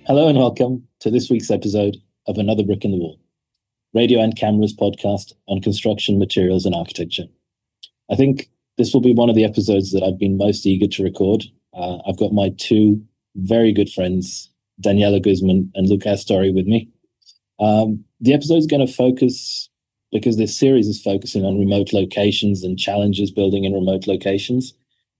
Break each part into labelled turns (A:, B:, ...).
A: Hello and welcome to this week's episode of Another Brick in the Wall, Radio and Camera's podcast on construction materials and architecture. I think this will be one of the episodes that I've been most eager to record. I've got my two very good friends, Daniela Guzman and Luca Astori, with me. The episode is going to focus, because this series is focusing on remote locations and challenges building in remote locations,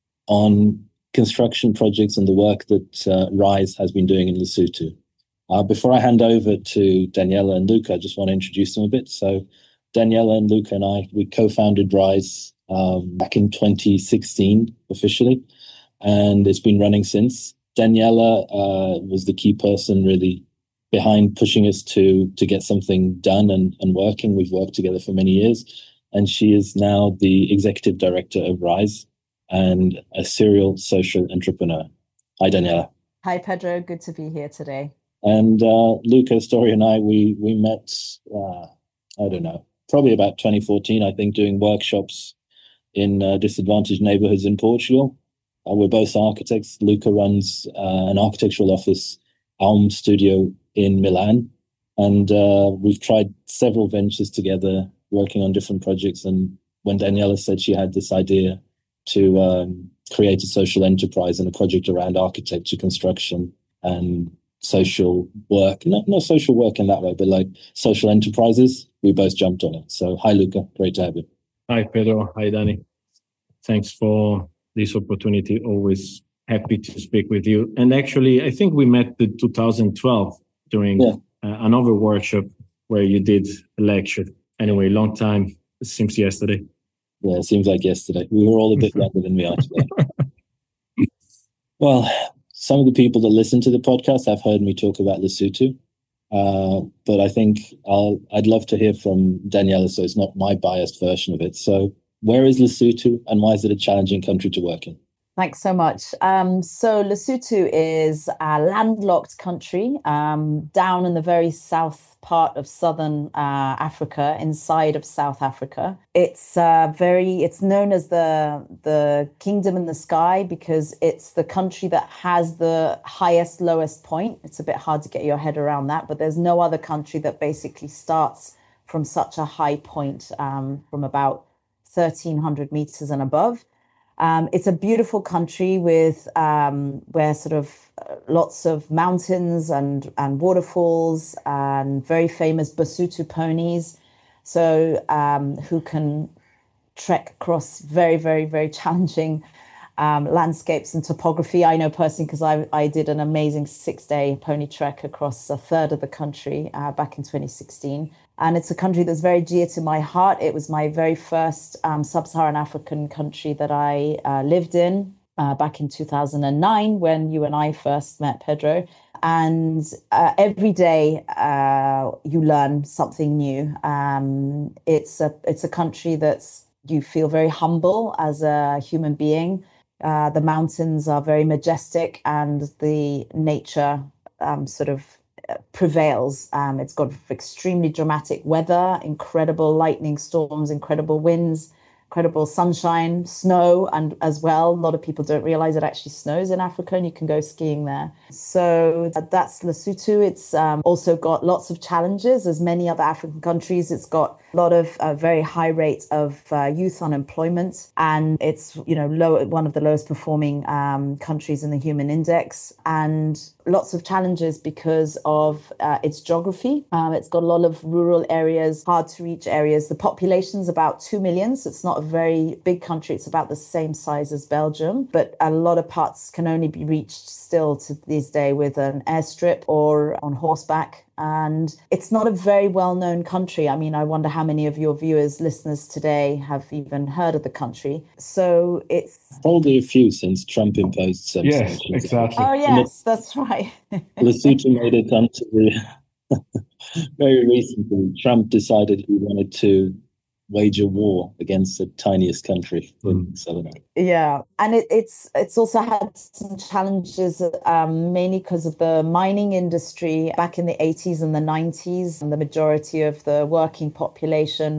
A: on construction projects and the work that RISE has been doing in Lesotho. Before I hand over to Daniela and Luca, I just want to introduce them a bit. So Daniela and Luca and I, we co-founded RISE back in 2016 officially, and it's been running since. Daniela was the key person really behind pushing us to get something done and working. We've worked together for many years, and she is now the executive director of RISE and a serial social entrepreneur. Hi, Daniela.
B: Hi, Pedro. Good to be here today.
A: And Luca Astori and I, we met, I don't know, probably about 2014, I think, doing workshops in disadvantaged neighborhoods in Portugal. We're both architects. Luca runs an architectural office, Alm Studio in Milan. And we've tried several ventures together, working on different projects. And when Daniela said she had this idea to create a social enterprise and a project around architecture, construction, and social work, not social work in that way, but like social enterprises, we both jumped on it. So hi, Luca. Great to have you.
C: Hi, Pedro. Hi, Danny. Thanks for this opportunity. Always happy to speak with you. And actually, I think we met in 2012 during another workshop where you did a lecture. Anyway, long time. It seems yesterday.
A: Yeah, it seems like yesterday. We were all a bit younger than we are today. Well, some of the people that listen to the podcast have heard me talk about Lesotho, but I think I'd love to hear from Daniela, so it's not my biased version of it. So where is Lesotho and why is it a challenging country to work in?
B: Thanks so much. So Lesotho is a landlocked country down in the very south part of southern Africa, inside of South Africa. It's known as the kingdom in the sky because it's the country that has the highest lowest point. It's a bit hard to get your head around that, but there's no other country that basically starts from such a high point, from about 1,300 meters and above. It's a beautiful country with where sort of lots of mountains and waterfalls and very famous Basotho ponies. So who can trek across very, very, very challenging landscapes and topography. I know personally because I did an amazing 6-day pony trek across a third of the country back in 2016. And it's a country that's very dear to my heart. It was my very first sub-Saharan African country that I lived in back in 2009 when you and I first met, Pedro. And every day you learn something new. It's a country that's you feel very humble as a human being. The mountains are very majestic and the nature sort of prevails. It's got extremely dramatic weather, incredible lightning storms, incredible winds, incredible sunshine, snow, and as well, a lot of people don't realize it actually snows in Africa and you can go skiing there. So that's Lesotho. It's also got lots of challenges, as many other African countries. It's got a lot of very high rates of youth unemployment, and it's one of the lowest performing countries in the Human Index, and lots of challenges because of its geography. It's got a lot of rural areas, hard to reach areas. The population's about 2 million, so it's not a very big country. It's about the same size as Belgium, but a lot of parts can only be reached still to this day with an airstrip or on horseback. And it's not a very well-known country. I mean, I wonder how many of your viewers, listeners today have even heard of the country. So it's...
A: Probably a few since Trump imposed some
C: Yes,
A: sanctions.
C: exactly.
B: Oh, yes, that's right.
A: Lesotho made it onto the... Very recently, Trump decided he wanted to wage a war against the tiniest country in Southern Africa.
B: Yeah, and it's also had some challenges, mainly because of the mining industry back in the 80s and the 90s. And the majority of the working population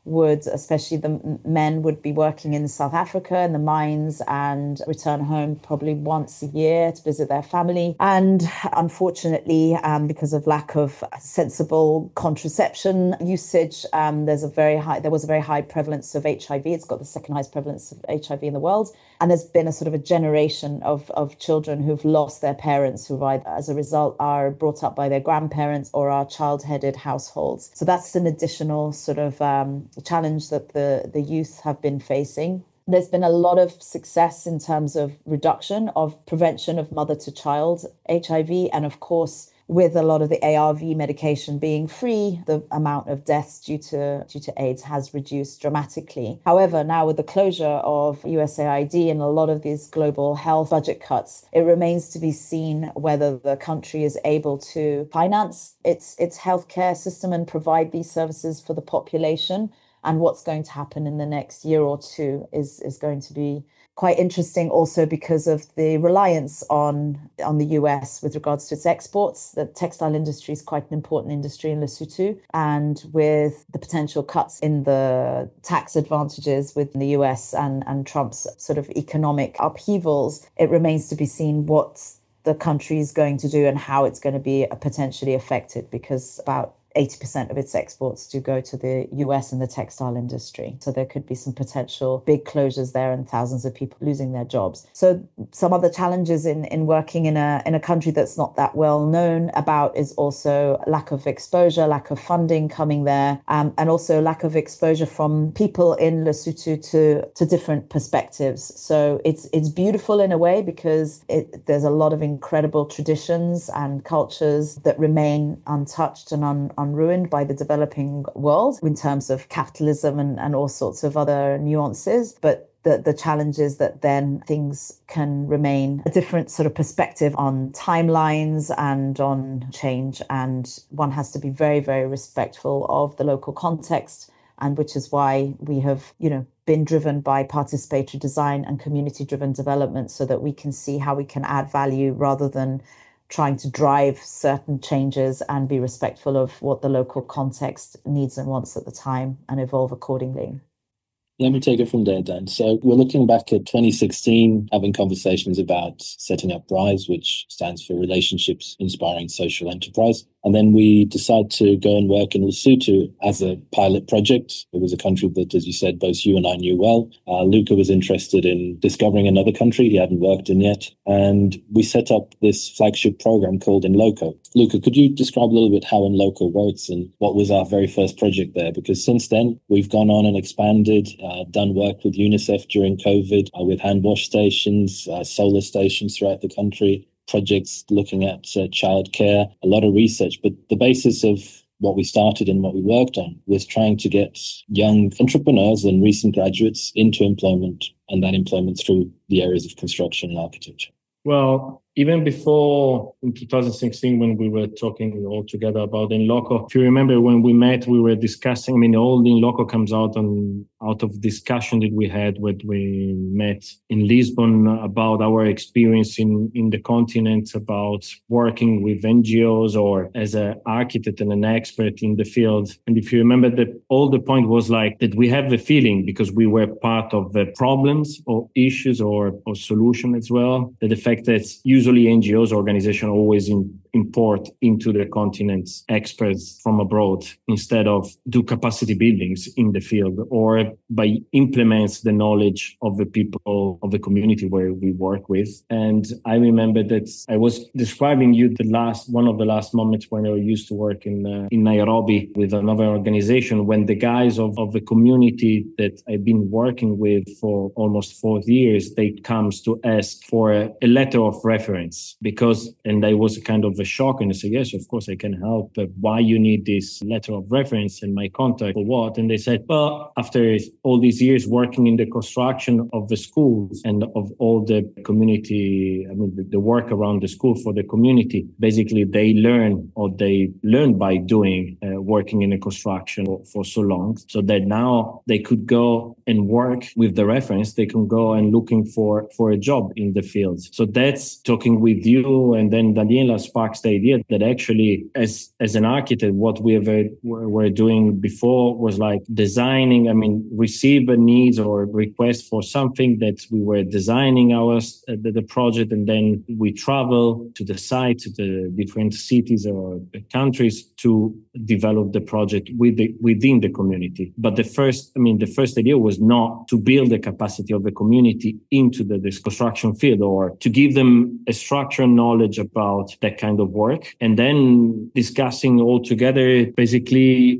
B: would, especially the men, would be working in South Africa in the mines and return home probably once a year to visit their family. And unfortunately, because of lack of sensible contraception usage, there was a very high prevalence of HIV. It's got the second highest prevalence of HIV in the world. And there's been a sort of a generation of children who've lost their parents, who either, as a result, are brought up by their grandparents or are child-headed households. So that's an additional sort of challenge that the youth have been facing. There's been a lot of success in terms of reduction of prevention of mother-to-child HIV. And of course, with a lot of the ARV medication being free, the amount of deaths due to AIDS has reduced dramatically. However, now with the closure of USAID and a lot of these global health budget cuts, it remains to be seen whether the country is able to finance its healthcare system and provide these services for the population. And what's going to happen in the next year or two is going to be quite interesting, also because of the reliance on the US with regards to its exports. The textile industry is quite an important industry in Lesotho, and with the potential cuts in the tax advantages within the US and Trump's sort of economic upheavals, it remains to be seen what the country is going to do and how it's going to be potentially affected, because about 80% of its exports do go to the US and the textile industry. So there could be some potential big closures there and thousands of people losing their jobs. So some of the challenges in working in a country that's not that well known about is also lack of exposure, lack of funding coming there, and also lack of exposure from people in Lesotho to different perspectives. So it's beautiful in a way because there's a lot of incredible traditions and cultures that remain untouched and unruined by the developing world in terms of capitalism and all sorts of other nuances. But the challenge is that then things can remain a different sort of perspective on timelines and on change. And one has to be very, very respectful of the local context, and which is why we have, been driven by participatory design and community-driven development, so that we can see how we can add value rather than trying to drive certain changes, and be respectful of what the local context needs and wants at the time and evolve accordingly.
A: Let me take it from there, Dan. So we're looking back at 2016, having conversations about setting up RISE, which stands for Relationships Inspiring Social Enterprise. And then we decided to go and work in Lesotho as a pilot project. It was a country that, as you said, both you and I knew well. Luca was interested in discovering another country he hadn't worked in yet. And we set up this flagship program called InLoco. Luca, could you describe a little bit how InLoco works and what was our very first project there? Because since then, we've gone on and expanded, done work with UNICEF during COVID, with hand wash stations, solar stations throughout the country, projects looking at childcare, a lot of research. But the basis of what we started and what we worked on was trying to get young entrepreneurs and recent graduates into employment, and that employment through the areas of construction and architecture.
C: Well, even before in 2016, when we were talking all together about InLoco, if you remember when we met, we were discussing, all the InLoco comes out of discussion that we had when we met in Lisbon about our experience in the continent, about working with NGOs or as an architect and an expert in the field. And if you remember, all the point was like that we have the feeling, because we were part of the problems or issues or solution as well, that the fact that usually NGOs organizations always import into the continent experts from abroad instead of do capacity buildings in the field, or by implements the knowledge of the people of the community where we work with. And I remember that I was describing you one of the last moments when I used to work in Nairobi with another organization, when the guys of the community that I've been working with for almost 4 years, they comes to ask for a letter of reference, and I was kind of a shock, and I said, yes, of course I can help, but why you need this letter of reference and my contact for what? And they said, well, after all these years working in the construction of the schools and of all the community, the work around the school for the community, basically they learn by doing working in the construction for so long, so that now they could go and work with the reference. They can go and looking for a job in the field. So that's talking with you, and then Daniela Spark sparks the idea that actually, as an architect, what we were doing before was like designing, receive a needs or request for something that we were designing the project, and then we travel to the site, to the different cities or countries to develop the project within the community. But the first idea was not to build the capacity of the community into this construction field, or to give them a structural knowledge about that kind of work. And then discussing all together, basically,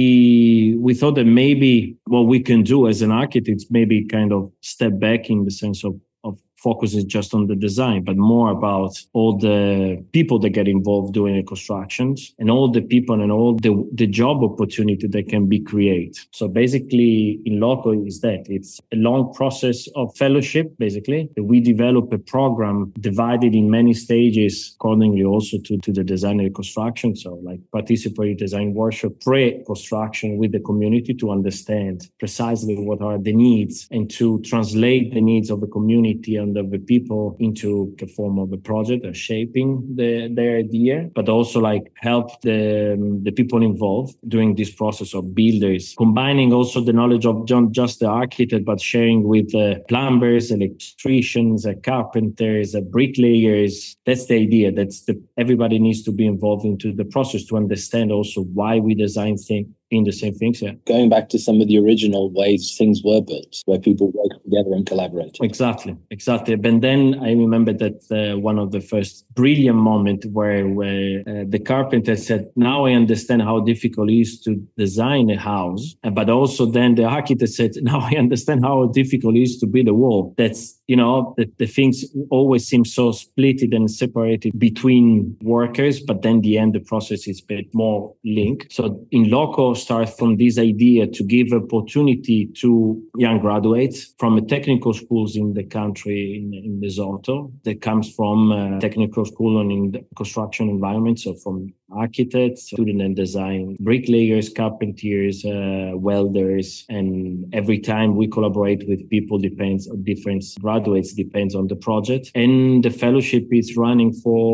C: we thought that maybe what we can do as an architect, maybe kind of step back in the sense of focuses just on the design, but more about all the people that get involved doing the constructions and all the people and all the job opportunity that can be created. So basically in Loco is that it's a long process of fellowship, basically. We develop a program divided in many stages accordingly also to the design and the construction. So like participatory design workshop, pre-construction with the community to understand precisely what are the needs and to translate the needs of the community and of the people into the form of a project or shaping their idea, but also like help the people involved during this process of builders, combining also the knowledge of just the architect, but sharing with plumbers, electricians, carpenters, bricklayers. That's the idea. Everybody needs to be involved into the process to understand also why we design things in the same things. Yeah.
A: Going back to some of the original ways things were built, where people work together and collaborate.
C: Exactly. But then I remember that one of the first brilliant moment where the carpenter said, now I understand how difficult it is to design a house. But also then the architect said, now I understand how difficult it is to build a wall. That's, the things always seem so splitted and separated between workers, but then the end, the process is a bit more linked. So in Loco, start from this idea to give opportunity to young graduates from the technical schools in the country, in Lesotho, that comes from technical school and in the construction environment. So from architects, student and design, bricklayers, carpenters, welders, and every time we collaborate with people depends on different graduates, depends on the project. And the fellowship is run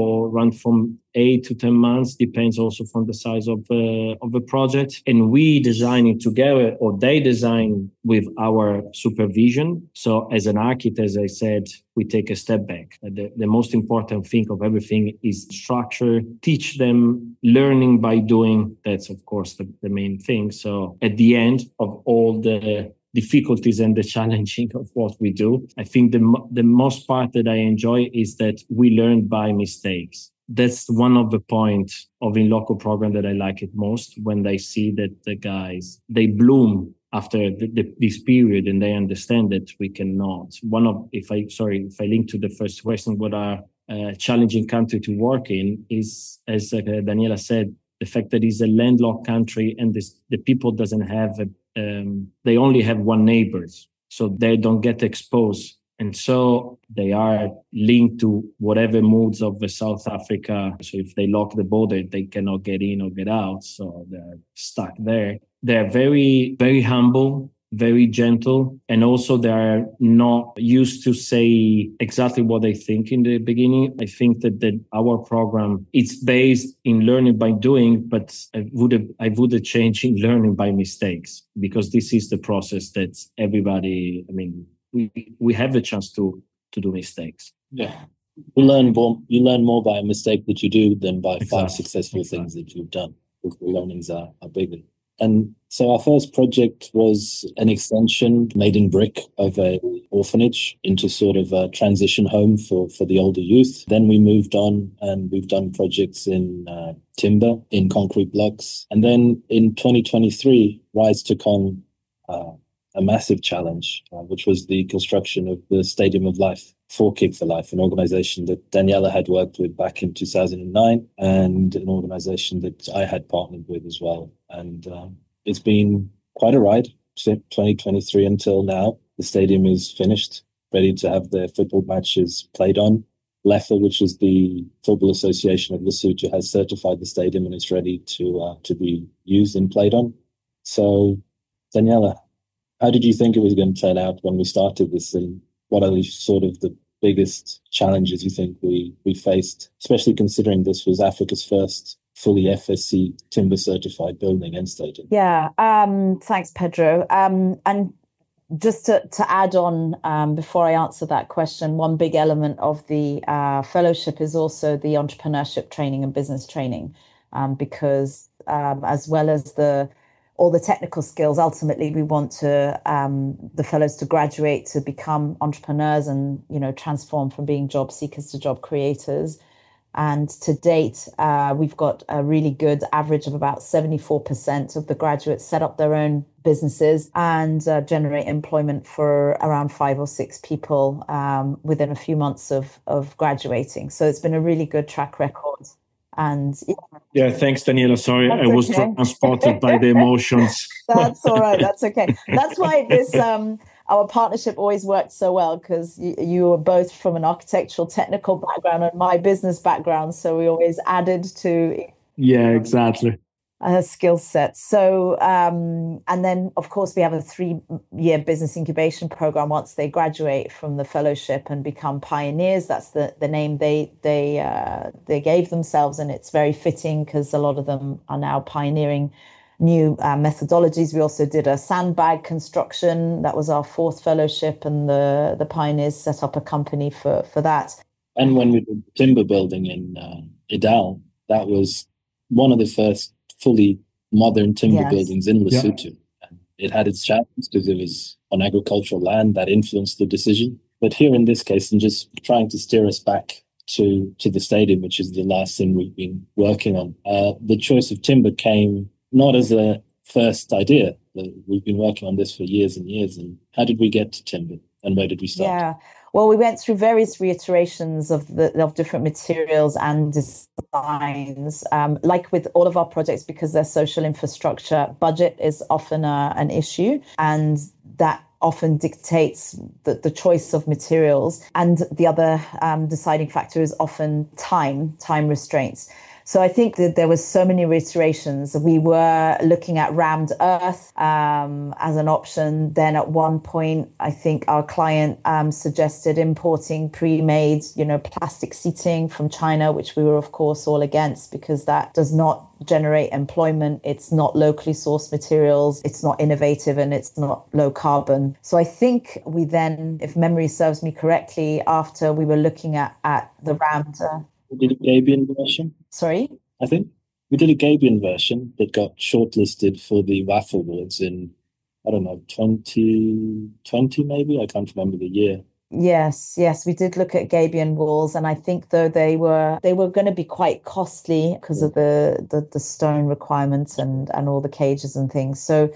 C: from 8 to 10 months, depends also from the size of the project. And we design it together, or they design with our supervision. So as an architect, as I said, we take a step back. The most important thing of everything is structure, teach them learning by doing. That's, of course, the main thing. So at the end of all the difficulties and the challenging of what we do, I think the most part that I enjoy is that we learn by mistakes. That's one of the points of In Loco program that I like it most, when they see that the guys, they bloom after this period and they understand that we cannot. If I link to the first question, what are challenging country to work in is, as Daniela said, the fact that it's a landlocked country and the people doesn't have, they only have one neighbors, so they don't get exposed. And so they are linked to whatever moods of the South Africa. So if they lock the border, they cannot get in or get out. So they're stuck there. They're very, very humble, very gentle. And also they are not used to say exactly what they think in the beginning. I think that our program, it's based in learning by doing, but I would change in learning by mistakes, because this is the process that everybody, we have the chance to do mistakes.
A: Yeah. You learn more by a mistake that you do than by five successful things that you've done. The learnings are bigger. And so our first project was an extension made in brick of an orphanage into sort of a transition home for the older youth. Then we moved on and we've done projects in timber, in concrete blocks. And then in 2023, Rise took on a massive challenge, which was the construction of the Stadium of Life for Kick for Life, an organization that Daniela had worked with back in 2009 and an organization that I had partnered with as well. And it's been quite a ride since 2023 until now. The stadium is finished, ready to have their football matches played on. LEFA, which is the Football Association of Lesotho, has certified the stadium and it's ready to be used and played on. So, Daniela, how did you think it was going to turn out when we started this, and what are sort of the biggest challenges you think we faced, especially considering this was Africa's first fully FSC timber certified building and stadium?
B: Yeah, thanks, Pedro. And just to add on, before I answer that question, one big element of the fellowship is also the entrepreneurship training and business training, because as well as all the technical skills, ultimately we want the fellows to graduate to become entrepreneurs and, transform from being job seekers to job creators. And to date, we've got a really good average of about 74% of the graduates set up their own businesses and generate employment for around 5 or 6 people within a few months of graduating. So it's been a really good track record. And
C: yeah, thanks, Daniela. Sorry, I was transported by the emotions.
B: That's all right. That's okay. That's why our partnership always worked so well, because you were both from an architectural technical background and my business background. So we always added to.
C: Yeah, exactly.
B: Skill set. So, and then of course we have a 3-year business incubation program once they graduate from the fellowship and become pioneers. That's the name they gave themselves, and it's very fitting because a lot of them are now pioneering new methodologies. We also did a sandbag construction. That was our 4th fellowship, and the pioneers set up a company for that.
A: And when we did timber building in Idal, that was one of the first fully modern timber buildings in Lesotho. Yeah. It had its challenges because it was on agricultural land that influenced the decision. But here in this case, and just trying to steer us back to the stadium, which is the last thing we've been working on, the choice of timber came not as a first idea. We've been working on this for years and years. And how did we get to timber, and where did we start?
B: Yeah. Well, we went through various reiterations of different materials and designs. Like with all of our projects, because they're social infrastructure, budget is often an issue, and that often dictates the choice of materials. And the other deciding factor is often time restraints. So I think that there was so many reiterations. We were looking at rammed earth as an option. Then at one point, I think our client suggested importing pre-made, plastic seating from China, which we were, of course, all against, because that does not generate employment. It's not locally sourced materials. It's not innovative, and it's not low carbon. So I think we then, if memory serves me correctly, after we were looking at the rammed
A: We did a Gabion version.
B: Sorry?
A: I think we did a Gabion version that got shortlisted for the WAF Awards in, 2020 maybe? I can't remember the year.
B: Yes, we did look at Gabion walls, and I think though they were going to be quite costly because of the stone requirements and all the cages and things. So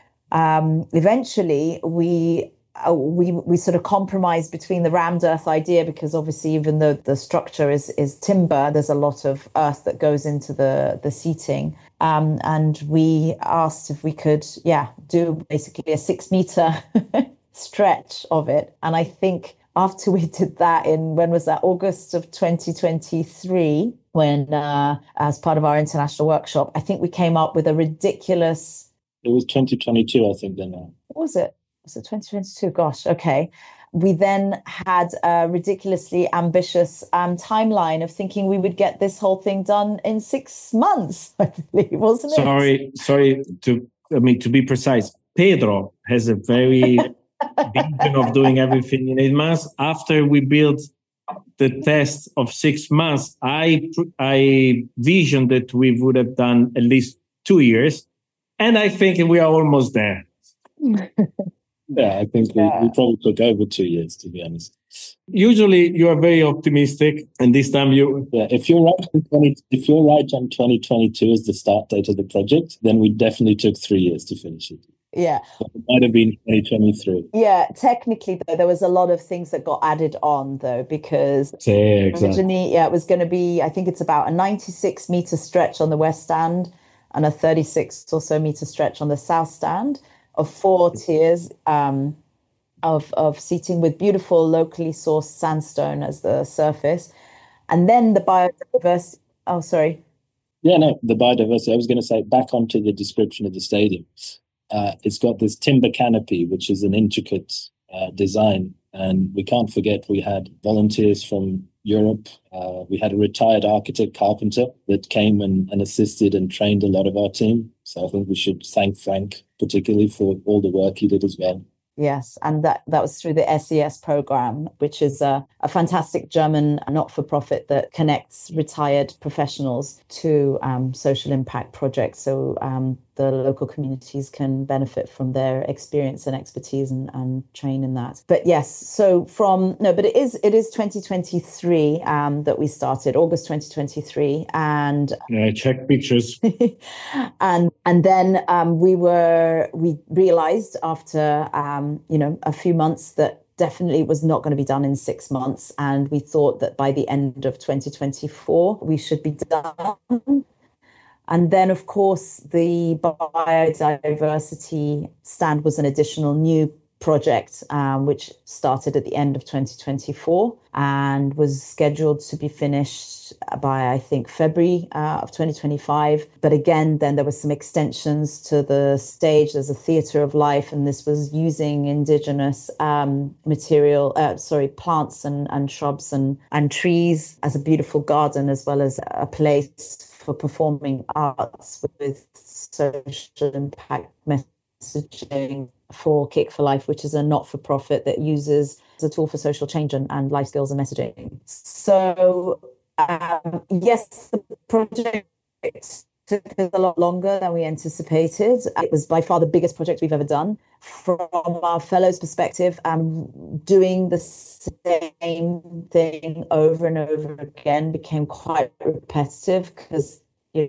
B: eventually we sort of compromised between the rammed earth idea, because obviously even though the structure is timber, there's a lot of earth that goes into the seating. And we asked if we could, do basically a 6-meter stretch of it. And I think after we did that when was that? August of 2023, when as part of our international workshop, I think we came up with a ridiculous.
A: It was 2022, I think, then.
B: What was it? Was it 2022? Gosh, okay. We then had a ridiculously ambitious timeline of thinking we would get this whole thing done in 6 months, I believe, wasn't it?
C: Sorry to be precise. Pedro has a very vision of doing everything in 8 months. After we built the test of 6 months, I visioned that we would have done at least 2 years, and I think we are almost there.
A: Yeah, I think we probably took over 2 years, to be honest.
C: Usually, you are very optimistic, and this time you.
A: Yeah, if you're right on 2022 as the start date of the project, then we definitely took 3 years to finish it.
B: Yeah,
A: but it might have been 2023.
B: Yeah, technically though, there was a lot of things that got added on though, because originally, it was going to be. I think it's about a 96-meter stretch on the west stand and a 36 or so meter stretch on the south stand, of 4 tiers of seating with beautiful locally sourced sandstone as the surface. And then the biodiversity. Oh, sorry.
A: Yeah, no, the biodiversity. I was going to say, back onto the description of the stadium. It's got this timber canopy, which is an intricate design And we can't forget we had volunteers from Europe. We had a retired architect carpenter that came and assisted and trained a lot of our team. So I think we should thank Frank particularly for all the work he did as well.
B: Yes, and that was through the SES program, which is a fantastic German not-for-profit that connects retired professionals to social impact projects. So the local communities can benefit from their experience and expertise and train in that. But yes, but it is 2023 that we started, August 2023, and
C: I checked pictures.
B: and then we realized after a few months that definitely was not going to be done in 6 months, and we thought that by the end of 2024 we should be done. And then, of course, the biodiversity stand was an additional new project, which started at the end of 2024 and was scheduled to be finished by, I think, February of 2025. But again, then there were some extensions to the stage. There's a theatre of life, and this was using indigenous plants and shrubs and trees as a beautiful garden, as well as a place for performing arts with social impact messaging for Kick for Life, which is a not-for-profit that uses as a tool for social change and life skills and messaging. So yes, the project took us a lot longer than we anticipated. It was by far the biggest project we've ever done. From our fellows' perspective, doing the same thing over and over again became quite repetitive because,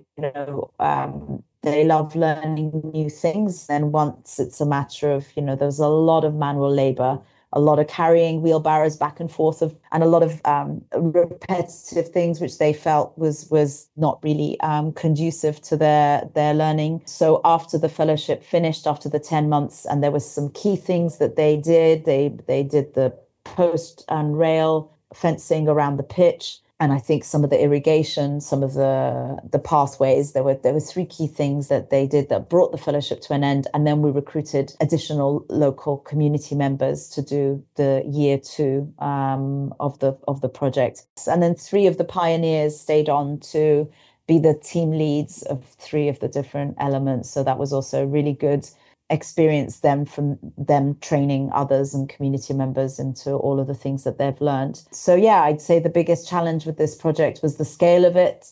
B: they love learning new things. And once it's a matter of, there's a lot of manual labor, a lot of carrying wheelbarrows back and forth and a lot of repetitive things, which they felt was not really conducive to their learning. So after the fellowship finished, after the 10 months, and there was some key things that they did. They did the post and rail fencing around the pitch. And I think some of the irrigation, some of the pathways, there were 3 key things that they did that brought the fellowship to an end. And then we recruited additional local community members to do the year 2 of the project. And then 3 of the pioneers stayed on to be the team leads of 3 of the different elements. So that was also really good experience from them training others and community members into all of the things that they've learned. So yeah, I'd say the biggest challenge with this project was the scale of it,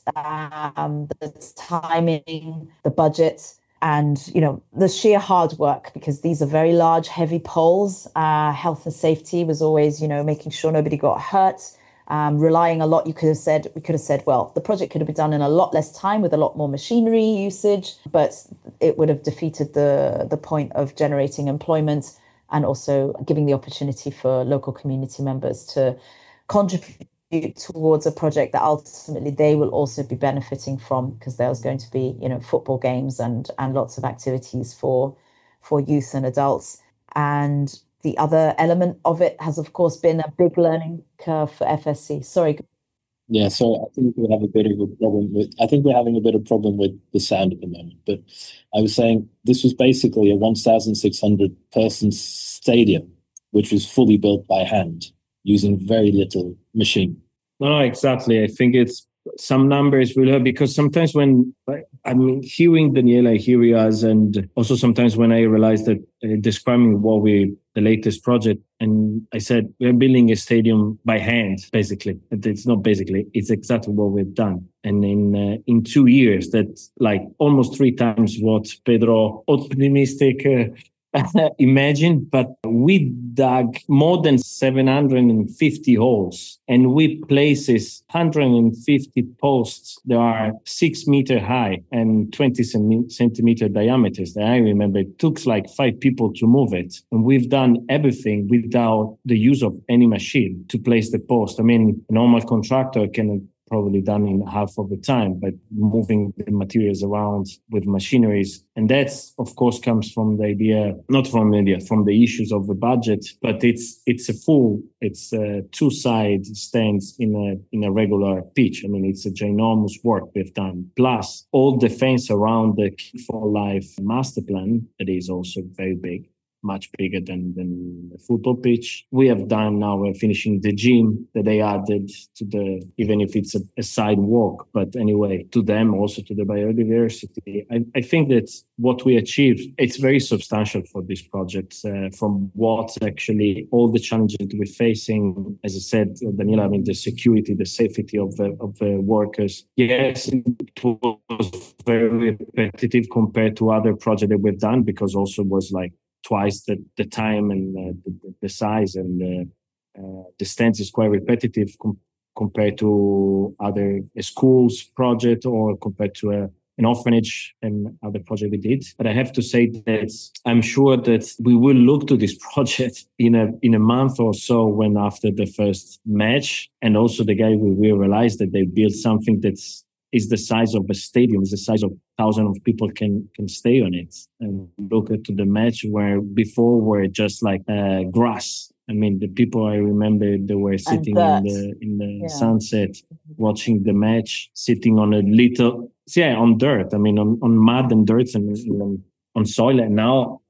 B: the timing, the budget, and the sheer hard work, because these are very large, heavy poles. Health and safety was always, making sure nobody got hurt. Relying a lot, we could have said, well, the project could have been done in a lot less time with a lot more machinery usage, but it would have defeated the point of generating employment and also giving the opportunity for local community members to contribute towards a project that ultimately they will also be benefiting from, because there's going to be, football games and lots of activities for youth and adults. And the other element of it has, of course, been a big learning curve for FSC. Sorry.
A: Yeah, so I think we have a bit of a problem with the sound at the moment. But I was saying this was basically a 1,600 person stadium, which was fully built by hand using very little machine.
C: No, exactly. I think it's some numbers will have, because sometimes when hearing Daniela, hear us, and also sometimes when I realized that describing the latest project, and I said we're building a stadium by hand, basically. It's not basically; it's exactly what we've done. And in 2 years, that's like almost 3 times what Pedro optimistic imagined. But we dug more than 750 holes, and we places 150 posts that are 6 meter high and 20 centimeter diameters. That I remember it took like 5 people to move it, and we've done everything without the use of any machine to place the post. I mean, a normal contractor can probably done in half of the time, but moving the materials around with machineries. And that's, of course, comes from the idea, not from the idea, from the issues of the budget, but it's 2-side stands in a regular pitch. I mean, it's a ginormous work we've done. Plus all the fence around the Kick for Life master plan, that is also very big. much bigger than the football pitch. We have done now, we're finishing the gym that they added to the, even if it's a sidewalk, but anyway, to them, also to the biodiversity. I think that what we achieved, it's very substantial for this project, from what actually all the challenges that we're facing. As I said, Daniela, I mean, the security, the safety of the workers. Yes, it was very repetitive compared to other projects that we've done, because also was like twice the time and the size, and the stance is quite repetitive compared to other schools project, or compared to an orphanage and other project we did. But I have to say that I'm sure that we will look to this project in a month or so, when after the first match, and also the guy will realize that they built something that's is the size of a stadium, is the size of thousands of people can stay on it. And look at the match where before were just like grass. I mean, the people I remember, they were sitting in the sunset, watching the match, sitting on a little, on dirt. I mean, on mud and dirt and on soil. And now,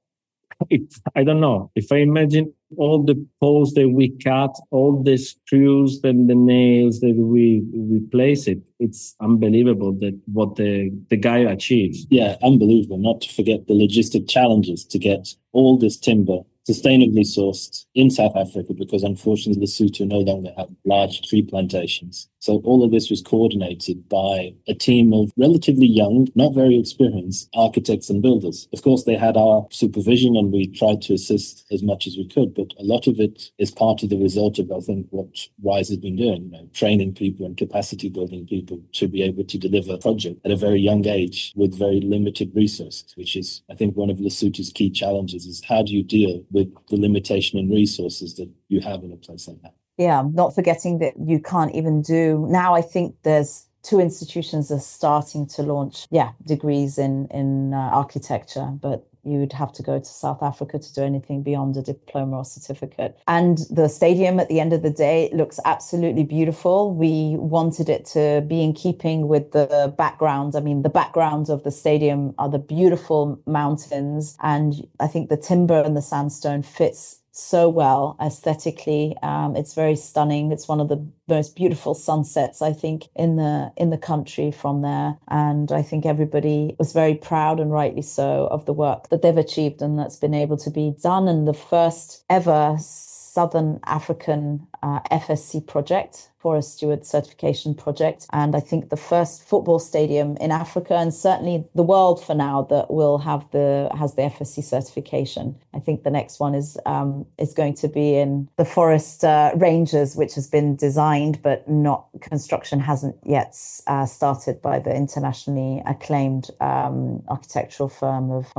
C: I don't know. If I imagine all the poles that we cut, all the screws and the nails that we replace it's unbelievable that what the guy achieves.
A: Yeah, unbelievable. Not to forget the logistic challenges to get all this timber sustainably sourced in South Africa, because unfortunately Lesotho no longer have large tree plantations. So all of this was coordinated by a team of relatively young, not very experienced architects and builders. Of course, they had our supervision and we tried to assist as much as we could, but a lot of it is part of the result of, I think, what RISE has been doing, training people and capacity building people to be able to deliver a project at a very young age with very limited resources, which is, I think, one of Lesotho's key challenges is how do you deal with the limitation in resources that you have in a place like that.
B: Yeah, not forgetting that you can't even do, now I think there's 2 institutions are starting to launch, degrees in architecture, but you'd have to go to South Africa to do anything beyond a diploma or certificate. And the stadium, at the end of the day, looks absolutely beautiful. We wanted it to be in keeping with the background. I mean, the background of the stadium are the beautiful mountains. And I think the timber and the sandstone fits so well aesthetically. It's very stunning. It's one of the most beautiful sunsets, I think, in the country from there. And I think everybody was very proud, and rightly so, of the work that they've achieved and that's been able to be done. And the first ever Southern African FSC project, Forest Steward Certification Project. And I think the first football stadium in Africa, and certainly the world for now, that will has the FSC certification. I think the next one is going to be in the Forest Ranges, which has been designed, but construction hasn't yet started by the internationally acclaimed architectural firm of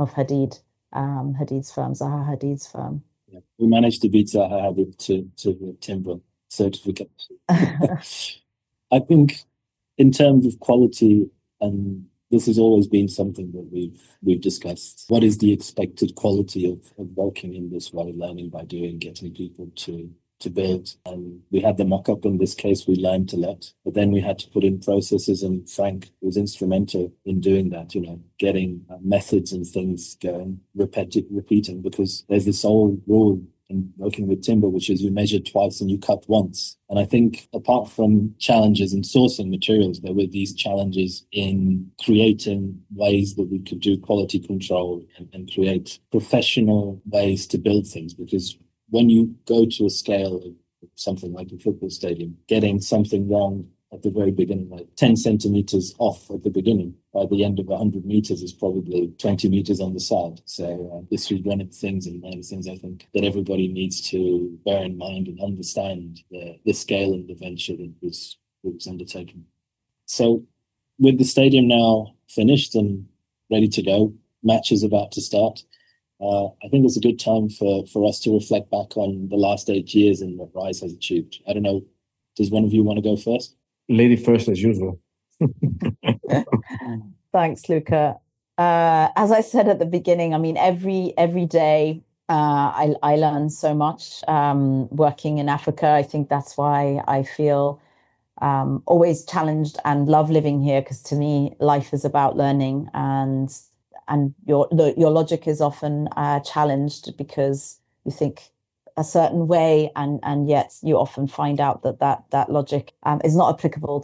B: Hadid's firm, Zaha Hadid's firm.
A: Yeah. We managed to beat Zaha Hadid to timber certificate. I think in terms of quality, and this has always been something that we've discussed, what is the expected quality of working in this way, learning by doing, getting people to build. And we had the mock-up. In this case, we learned a lot, but then we had to put in processes, and Frank was instrumental in doing that, getting methods and things going, repeating, because there's this old rule in working with timber, which is you measure twice and you cut once. And I think apart from challenges in sourcing materials, there were these challenges in creating ways that we could do quality control and create professional ways to build things. Because when you go to a scale of something like a football stadium, getting something wrong at the very beginning, like 10 centimeters off at the beginning, by the end of 100 meters is probably 20 meters on the side. So this was one of the things, and one of the things I think that everybody needs to bear in mind and understand the scale of the venture that was undertaken. So with the stadium now finished and ready to go, match is about to start. I think it's a good time for us to reflect back on the last 8 years and what RISE has achieved. I don't know, does one of you want to go first?
C: Lady first, as usual.
B: Thanks, Luca. As I said at the beginning, I mean, every day I learn so much working in Africa. I think that's why I feel always challenged and love living here, because to me, life is about learning and your logic is often challenged because you think a certain way, and yet you often find out that logic is not applicable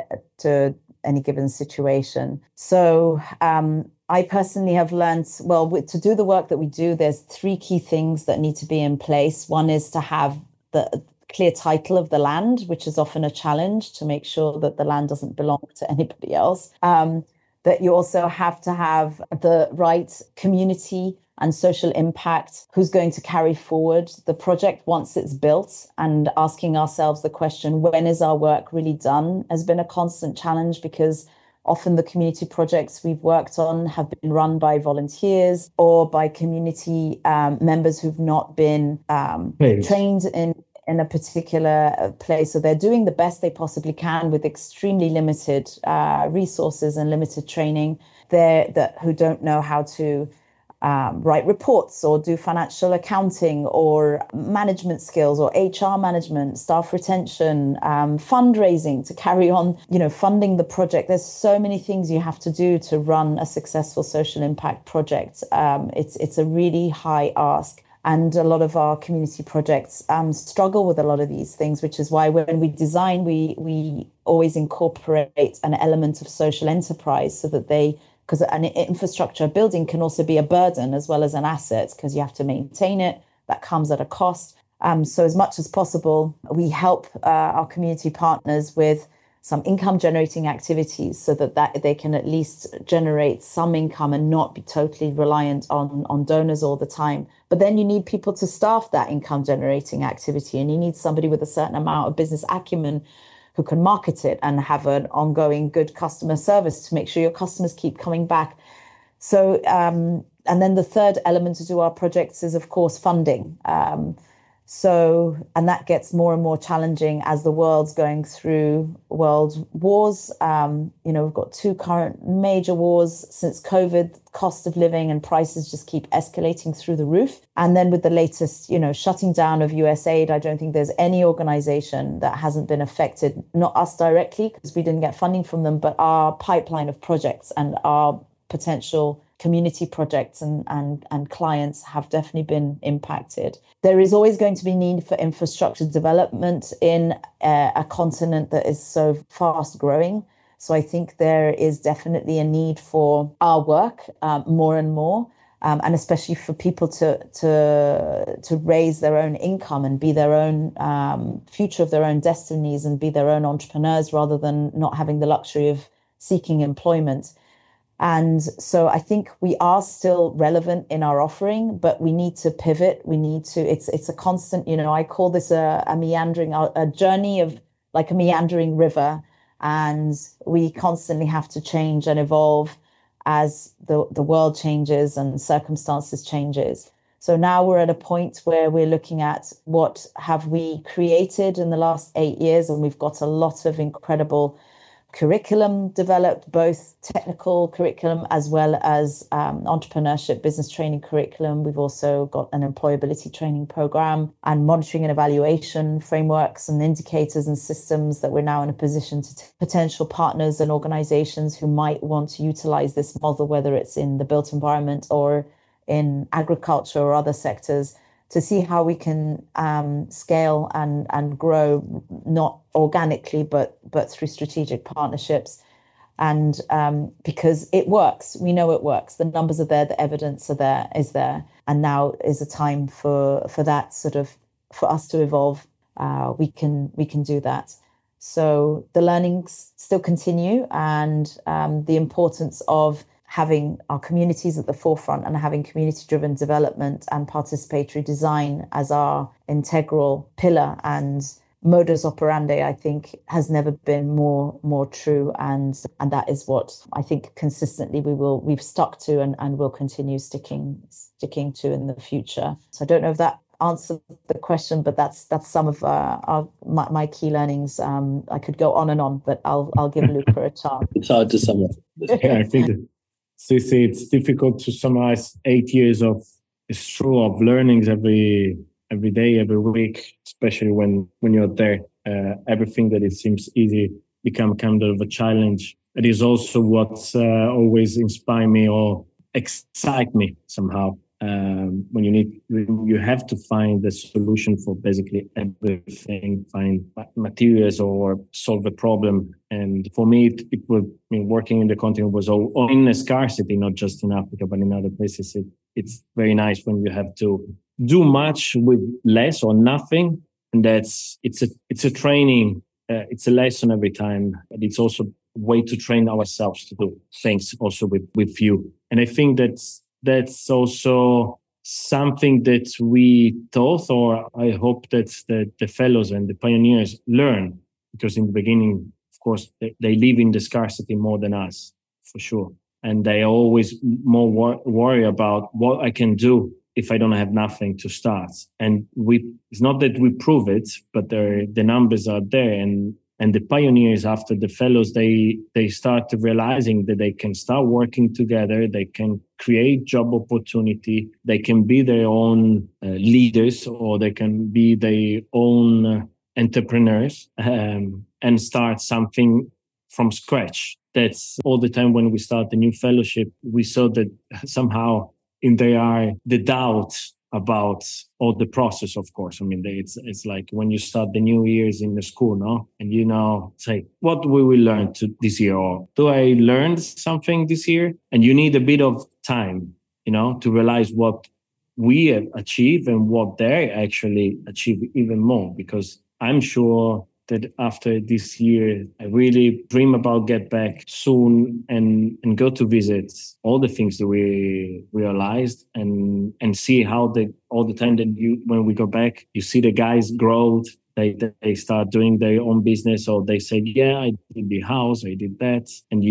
B: to any given situation. So I personally have learned, to do the work that we do, there's 3 key things that need to be in place. One is to have the clear title of the land, which is often a challenge, to make sure that the land doesn't belong to anybody else. That you also have to have the right community and social impact, who's going to carry forward the project once it's built, and asking ourselves the question, when is our work really done, has been a constant challenge, because often the community projects we've worked on have been run by volunteers or by community members who've not been trained in a particular place. So they're doing the best they possibly can with extremely limited resources and limited training. Who don't know how to write reports or do financial accounting or management skills or HR management, staff retention, fundraising to carry on, funding the project. There's so many things you have to do to run a successful social impact project. It's a really high ask. And a lot of our community projects struggle with a lot of these things, which is why when we design, we always incorporate an element of social enterprise, so that because an infrastructure building can also be a burden as well as an asset, because you have to maintain it. That comes at a cost. So as much as possible, we help our community partners with some income generating activities, so that they can at least generate some income and not be totally reliant on donors all the time. But then you need people to staff that income generating activity, and you need somebody with a certain amount of business acumen who can market it and have an ongoing good customer service to make sure your customers keep coming back. So, and then the third element to do our projects is, of course, funding. And that gets more and more challenging as the world's going through world wars. We've got 2 current major wars since COVID. Cost of living and prices just keep escalating through the roof. And then with the latest, shutting down of USAID, I don't think there's any organization that hasn't been affected. Not us directly, because we didn't get funding from them, but our pipeline of projects and our potential community projects and clients have definitely been impacted. There is always going to be need for infrastructure development in a continent that is so fast growing. So I think there is definitely a need for our work more and more, and especially for people to raise their own income and be their own future of their own destinies and be their own entrepreneurs, rather than not having the luxury of seeking employment. And so I think we are still relevant in our offering, but we need to pivot. It's a constant, I call this a meandering, a journey of like a meandering river. And we constantly have to change and evolve as the world changes and circumstances changes. So now we're at a point where we're looking at what have we created in the last 8 years, and we've got a lot of incredible curriculum developed, both technical curriculum as well as entrepreneurship, business training curriculum. We've also got an employability training program and monitoring and evaluation frameworks and indicators and systems that we're now in a position to potential partners and organizations who might want to utilize this model, whether it's in the built environment or in agriculture or other sectors, to see how we can scale and grow, not organically, but through strategic partnerships. And because it works, we know it works. The numbers are there, the evidence is there. And now is a time for that for us to evolve. We can do that. So the learnings still continue, and the importance of having our communities at the forefront and having community-driven development and participatory design as our integral pillar and modus operandi, I think, has never been more true. And that is what I think consistently we've stuck to and will continue sticking to in the future. So I don't know if that answered the question, but that's some of my key learnings. I could go on and on, but I'll give Luca a chance.
A: It's hard to sum up.
C: Yeah, I think Cici, it's difficult to summarize 8 years of learnings every day, every week, especially when you're there. Everything that it seems easy become kind of a challenge. It is also what's always inspired me or excite me somehow. When you have to find the solution for basically everything, find materials or solve a problem. And for me, it was, I mean, working in the continent was all in a scarcity, not just in Africa, but in other places. It's very nice when you have to do much with less or nothing. And it's a training. It's a lesson every time, but it's also a way to train ourselves to do things also with few. And I think that's also something that we taught, or I hope that the fellows and the pioneers learn, because in the beginning, of course, they live in the scarcity more than us, for sure. And they always more worry about what I can do if I don't have nothing to start. And it's not that we prove it, but the numbers are there. And the pioneers, after the fellows, they start realizing that they can start working together. They can create job opportunity. They can be their own leaders, or they can be their own entrepreneurs, and start something from scratch. That's all the time when we start a new fellowship, we saw that somehow in there are the doubts about all the process, of course. I mean, it's like when you start the new years in the school, no? And say, what will we learn this year? Or do I learn something this year? And you need a bit of time, to realize what we have achieved and what they actually achieve even more. Because I'm sure that after this year, I really dream about get back soon and go to visit all the things that we realized and see how all the time that when we go back, you see the guys grow. They start doing their own business, or they say, yeah, I did the house, I did that. And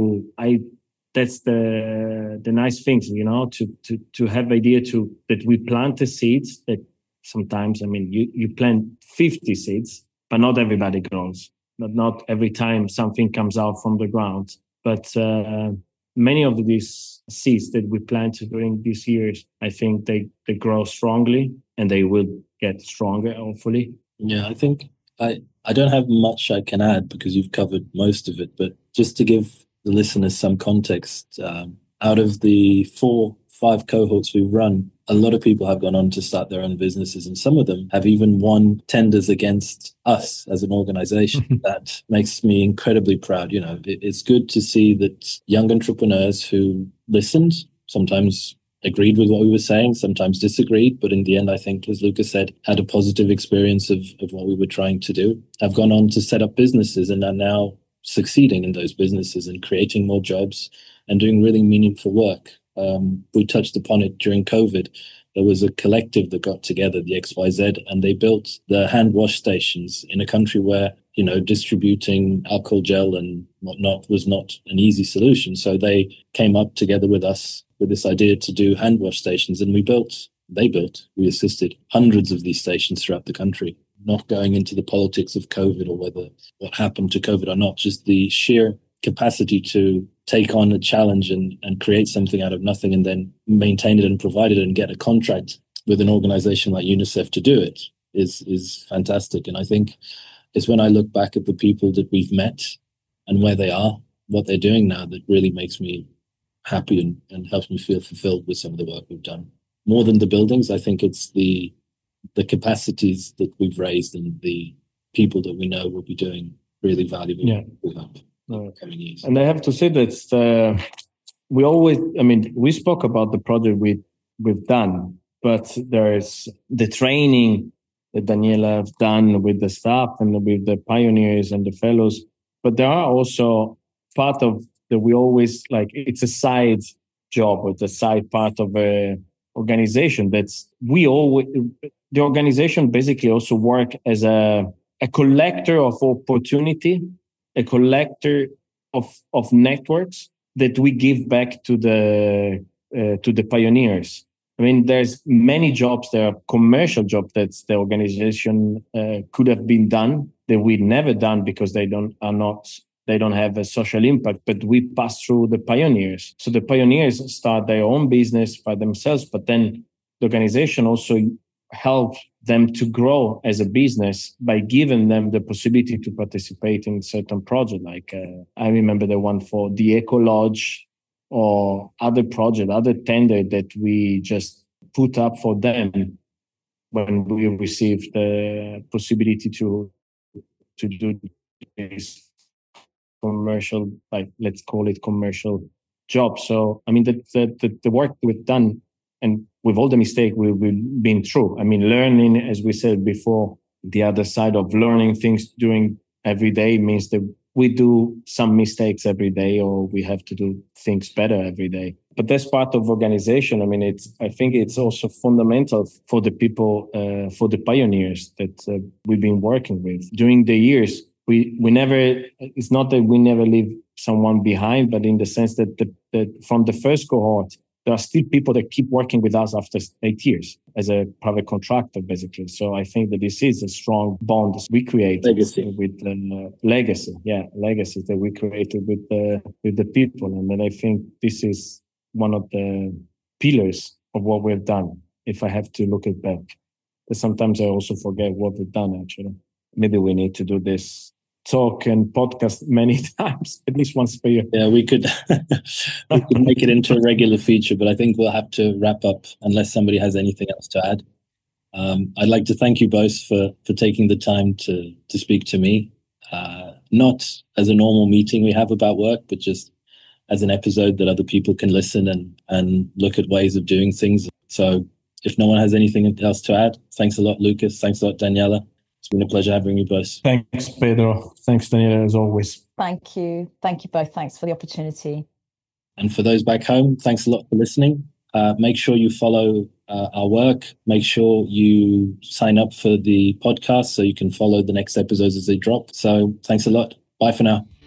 C: that's the nice things, to have idea that we plant the seeds that sometimes, I mean, you plant 50 seeds, but not everybody grows. Not every time something comes out from the ground. But many of these seeds that we planted during these years, I think they grow strongly, and they will get stronger, hopefully.
A: Yeah, I think I don't have much I can add because you've covered most of it. But just to give the listeners some context, out of the 4-5 cohorts we've run, a lot of people have gone on to start their own businesses, and some of them have even won tenders against us as an organization. That makes me incredibly proud. It's good to see that young entrepreneurs who listened, sometimes agreed with what we were saying, sometimes disagreed, but in the end, I think, as Luca said, had a positive experience of what we were trying to do, have gone on to set up businesses and are now succeeding in those businesses and creating more jobs and doing really meaningful work. We touched upon it during COVID. There was a collective that got together, the XYZ, and they built the hand wash stations in a country where, distributing alcohol gel and whatnot was not an easy solution. So they came up together with us with this idea to do hand wash stations, and we assisted hundreds of these stations throughout the country. Not going into the politics of COVID or whether what happened to COVID or not, just the sheer capacity to take on a challenge and create something out of nothing and then maintain it and provide it and get a contract with an organization like UNICEF to do it is fantastic. And I think it's when I look back at the people that we've met and where they are, what they're doing now, that really makes me happy and helps me feel fulfilled with some of the work we've done. More than the buildings, I think it's the capacities that we've raised and the people that we know will be doing really valuable work. Coming years.
C: And I have to say that we spoke about the project we've done, but there's the training that Daniela have done with the staff and with the pioneers and the fellows. But there are also part of that we always it's a side job or the side part of a organization the organization basically also work as a collector of opportunity, a collector of networks that we give back to the pioneers. I mean, there's many jobs, there are commercial jobs that the organization could have been done that we never done because they don't have a social impact, but we pass through the pioneers. So the pioneers start their own business by themselves, but then the organization also helps them to grow as a business by giving them the possibility to participate in certain projects. Like I remember the one for the Eco Lodge or other project, other tender that we just put up for them when we received the possibility to do this commercial, like let's call it commercial job. So I mean the work we've done, and with all the mistake we've been through. I mean, learning, as we said before, the other side of learning things doing every day means that we do some mistakes every day, or we have to do things better every day. But that's part of organization. I mean, I think it's also fundamental for the people, for the pioneers that we've been working with during the years. We never. It's not that we never leave someone behind, but in the sense that from the first cohort, there are still people that keep working with us after 8 years as a private contractor, basically. So I think that this is a strong bond we created with legacy. Yeah, legacy that we created with the people, and then I think this is one of the pillars of what we've done. If I have to look it back, but sometimes I also forget what we've done. Actually, maybe we need to do this talk and podcast many times, at least once per year.
A: Yeah, we could make it into a regular feature, but I think we'll have to wrap up unless somebody has anything else to add. I'd like to thank you both for taking the time to speak to me, not as a normal meeting we have about work, but just as an episode that other people can listen and look at ways of doing things. So if no one has anything else to add, thanks a lot, Lucas. Thanks a lot, Daniela. It's been a pleasure having you both.
C: Thanks, Pedro. Thanks, Daniela, as always.
B: Thank you. Thank you both. Thanks for the opportunity.
A: And for those back home, thanks a lot for listening. Make sure you follow our work. Make sure you sign up for the podcast so you can follow the next episodes as they drop. So thanks a lot. Bye for now.